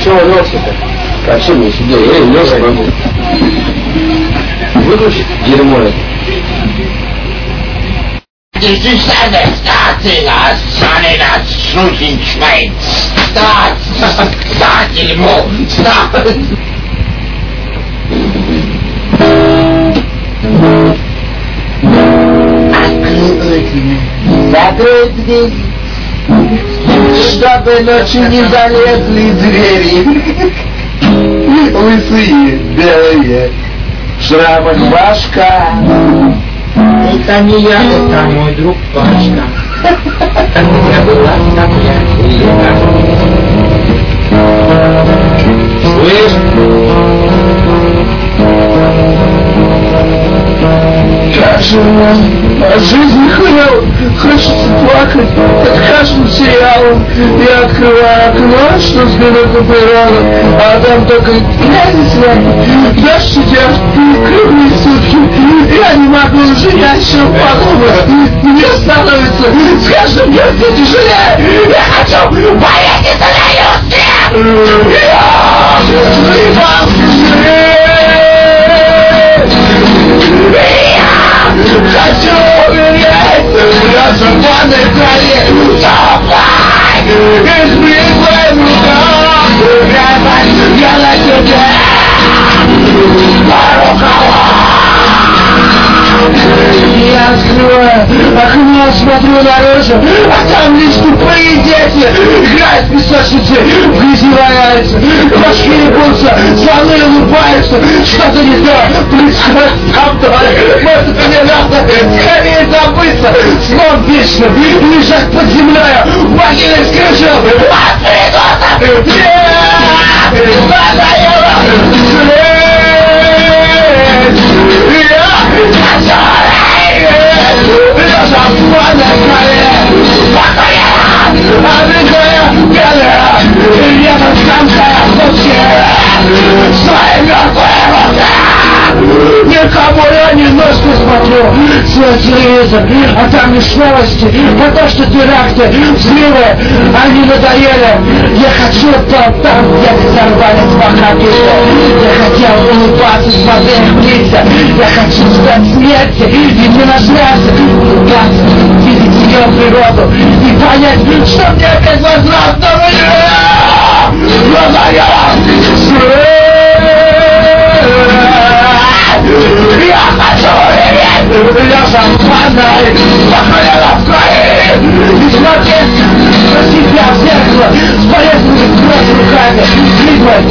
Чего носит-то? Вообще не сидел, я и лежа могу. Выключить дерьмо это. Ich sage, Statinas, Saninas, Schnuchenschwein, Statilmo, Закрой дверь, чтобы ночью не залезли двери. Лысые, белые, в шрамах башка. Это не я, это мой друг Пашка. Я была такая лето. Слышь? Как же он от жизни хрел, хочется плакать, как каждым сериалом. Я открываю окно, что взгляну на природу, а там только грязи сверху, дождь идет, круглые сутки. Я не могу уже ни о чем подумать. Мне становится с каждым днем все тяжелее. Я хочу поехать на Юске! Хочу умереть в разорванной траве, давай, из бритвой в руках, я на тебе, по рукавам. Я открываю окно, смотрю наружу, а там лишь тупые дети играют в песочнице, в грязи валяются, башки ебутся, слоны улыбаются, что-то не то происходит со мной. Может, мне надо скорее забыться сном вечным и лежать под землей в могиле с крышем. Надоело никому я не ножку смотрю свой телевизор, а там лишь новости, потому что теракты, взрывы, они надоели. Я хочу там, где взорвались ваххабисты. Я хотел улыбаться, смотря их лица. Я хочу ждать смерти и не нажраться, улыбаться, видеть ее природу и понять, что мне опять возвратно я хочу умереть, я шампаной, похоронила в крови, и смотреть на себя в зеркало, с болезненной кровь руками, видеть.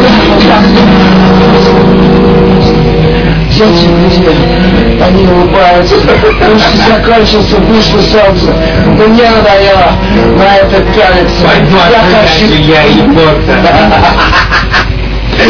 Дети близко, они улыбаются, потому что закончился, вышло солнце, но мне надоело на это пялиться. Я хочу...